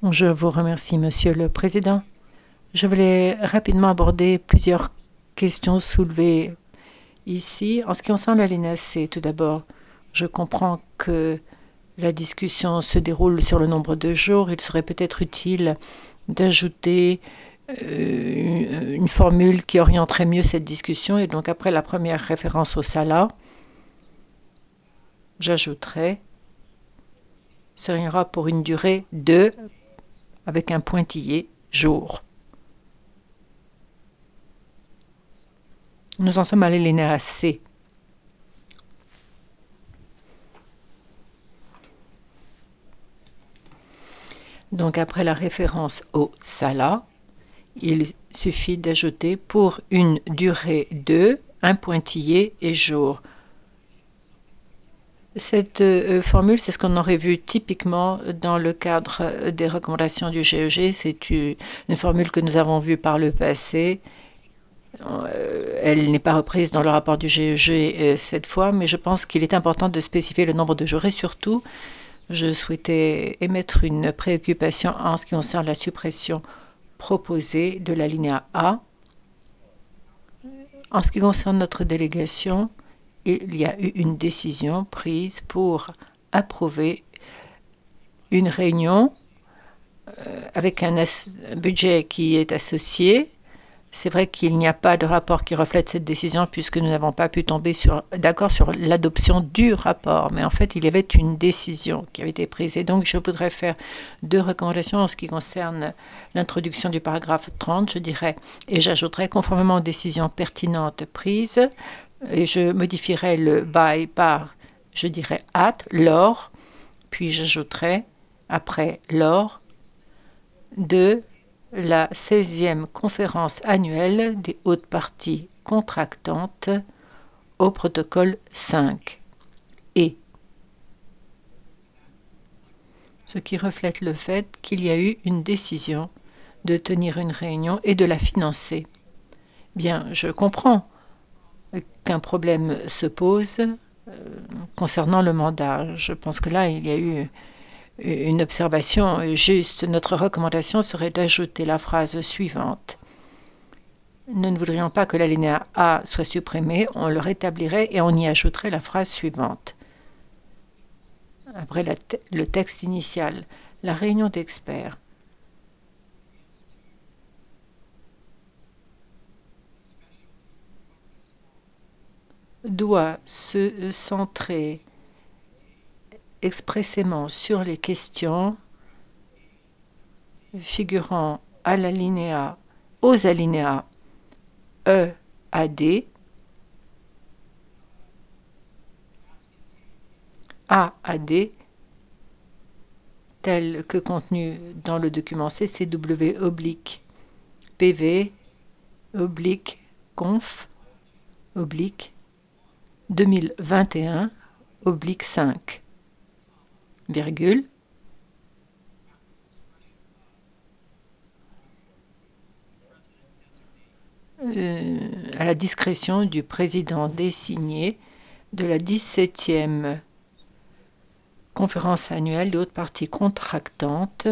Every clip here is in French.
Je vous remercie, Monsieur le Président. Je voulais rapidement aborder plusieurs questions soulevées ici. En ce qui concerne l'alinéa C, tout d'abord, je comprends que la discussion se déroule sur le nombre de jours. Il serait peut-être utile d'ajouter une formule qui orienterait mieux cette discussion. Et donc, après la première référence au SALA, j'ajouterais sera pour une durée de, avec un pointillé, jours. Nous en sommes à l'alinéa C. Donc après la référence au SALA, il suffit d'ajouter pour une durée de un pointillé et jour. Cette formule, c'est ce qu'on aurait vu typiquement dans le cadre des recommandations du GEG. C'est une formule que nous avons vue par le passé. Elle n'est pas reprise dans le rapport du GEG cette fois, mais je pense qu'il est important de spécifier le nombre de jours et surtout, je souhaitais émettre une préoccupation en ce qui concerne la suppression proposée de l'alinéa A. En ce qui concerne notre délégation, il y a eu une décision prise pour approuver une réunion avec un budget qui est associé. C'est vrai qu'il n'y a pas de rapport qui reflète cette décision puisque nous n'avons pas pu tomber d'accord sur l'adoption du rapport. Mais en fait, il y avait une décision qui avait été prise. Et donc, je voudrais faire deux recommandations en ce qui concerne l'introduction du paragraphe 30, je dirais, et j'ajouterai conformément aux décisions pertinentes prises, et je modifierai le by par, je dirais, at, lors, puis j'ajouterai, après lors, de la 16e conférence annuelle des hautes parties contractantes au protocole 5 et ce qui reflète le fait qu'il y a eu une décision de tenir une réunion et de la financer. Bien, je comprends qu'un problème se pose concernant le mandat. Je pense que là, il y a eu une observation juste. Notre recommandation serait d'ajouter la phrase suivante. Nous ne voudrions pas que l'alinéa A soit supprimé, on le rétablirait et on y ajouterait la phrase suivante. Après le texte initial, la réunion d'experts doit se centrer expressément sur les questions figurant à l'alinéa, aux alinéas E à D, A à D, tel que contenu dans le document CCW oblique PV oblique conf oblique 2021 oblique 5, virgule, à la discrétion du président désigné de la 17e conférence annuelle des hautes parties contractantes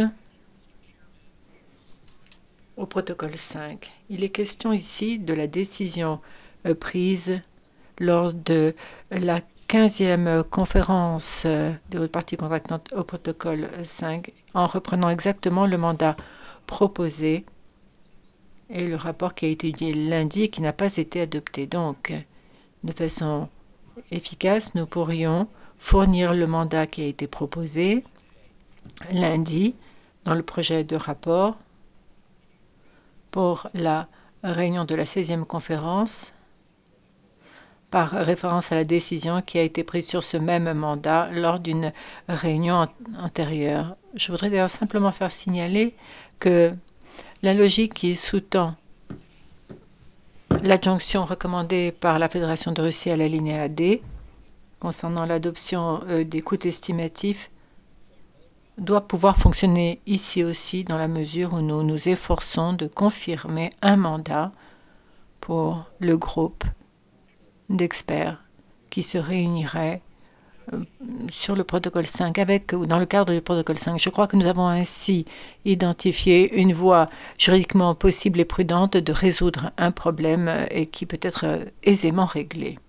au protocole 5. Il est question ici de la décision prise lors de la 15e conférence des hautes parties contractantes au protocole 5 en reprenant exactement le mandat proposé et le rapport qui a été étudié lundi et qui n'a pas été adopté. Donc, de façon efficace, nous pourrions fournir le mandat qui a été proposé lundi dans le projet de rapport pour la réunion de la 16e conférence par référence à la décision qui a été prise sur ce même mandat lors d'une réunion antérieure. Je voudrais d'ailleurs simplement faire signaler que la logique qui sous-tend l'adjonction recommandée par la Fédération de Russie à l'alinéa D concernant l'adoption des coûts estimatifs doit pouvoir fonctionner ici aussi dans la mesure où nous nous efforçons de confirmer un mandat pour le groupe d'experts qui se réunirait sur le protocole 5, avec ou dans le cadre du protocole 5. Je crois que nous avons ainsi identifié une voie juridiquement possible et prudente de résoudre un problème et qui peut être aisément réglé.